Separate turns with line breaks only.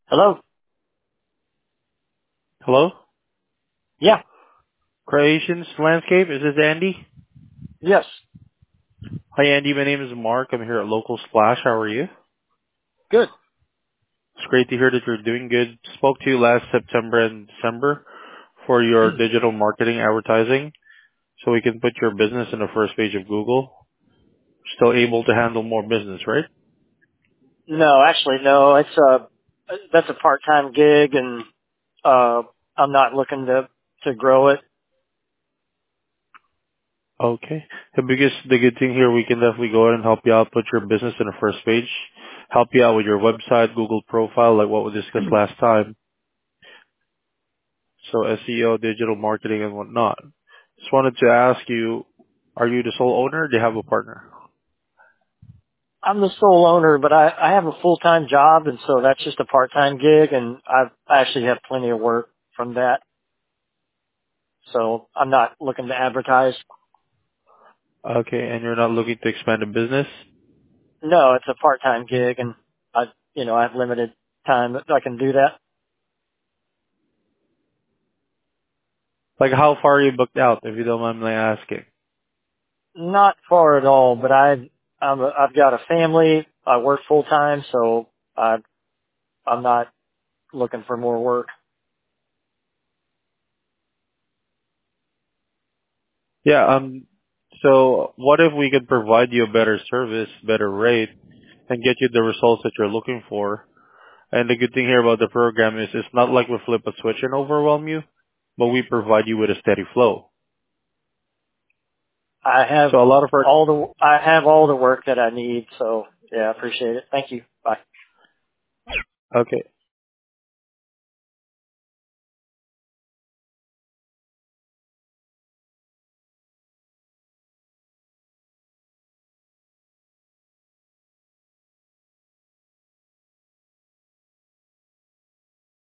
Hello?
Hello?
Yeah.
Creations Landscape, is this Andy?
Yes.
Hi Andy, my name is Mark. I'm here at Local Splash. How are you?
Good.
It's great to hear that you're doing good. Spoke to you last September and December for your digital marketing advertising so we can put your business in the first page of Google. Still able to handle more business, right?
No, actually, no. That's a part-time gig, and uh, I'm not looking to grow it.
Okay. Because the good thing here, we can definitely go ahead and help you out, put your business in the first page, help you out with your website, Google profile, like what we discussed last time. So SEO, digital marketing, and whatnot. Just wanted to ask you, are you the sole owner or do you have a partner?
I'm the sole owner, but I have a full-time job, and so that's just a part-time gig, and I actually have plenty of work from that. So I'm not looking to advertise.
Okay, and you're not looking to expand the business?
No, it's a part-time gig, and I have limited time that I can do that.
Like how far are you booked out, if you don't mind me asking?
Not far at all, but I've got a family. I work full-time, so I'm not looking for more work.
Yeah, so what if we could provide you a better service, better rate, and get you the results that you're looking for? And the good thing here about the program is it's not like we flip a switch and overwhelm you, but we provide you with a steady flow. So a lot of our
I have all the work that I need. So yeah, I appreciate it. Thank you. Bye.
Okay.